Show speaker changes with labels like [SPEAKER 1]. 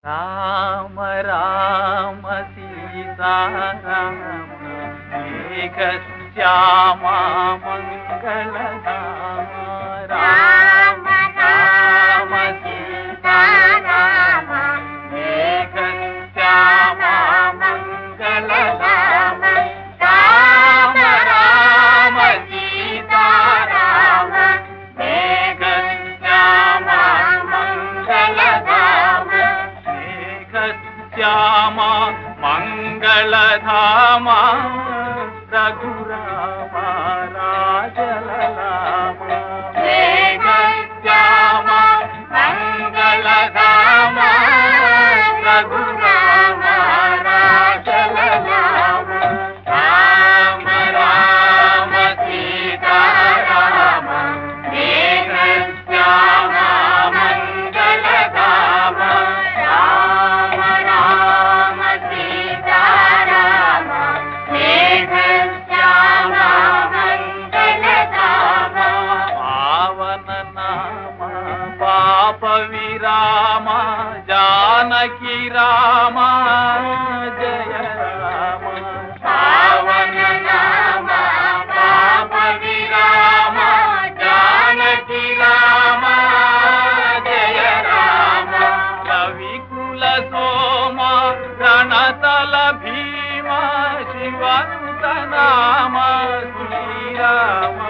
[SPEAKER 1] రామ రామ సీతారామ మేఘశ్యామ మంగళధామ రామ రామ సీతారామ మేఘశ్యామ మంగళధామ రామ రామ సీతారామ మేఘశ్యామ మంగళధామ శ్యామ మంగళధామ రఘురామ రాజలలామ మేఘశ్యామ మంగళధామ రఘురామ రాజలలామ రామ రామ సీతారామ మేఘశ్యామ మంగళధామ రామ రామ సీతారామ మేఘశ్యామ మంగళధామ పావన నామ పాప విరామ జానకి రామ జయ రామ పావన నామ పాప విరామ జానకి రామ జయ రామ రవికుల సోమ రణతల భీమ శివనుత నామ శ్రీరామ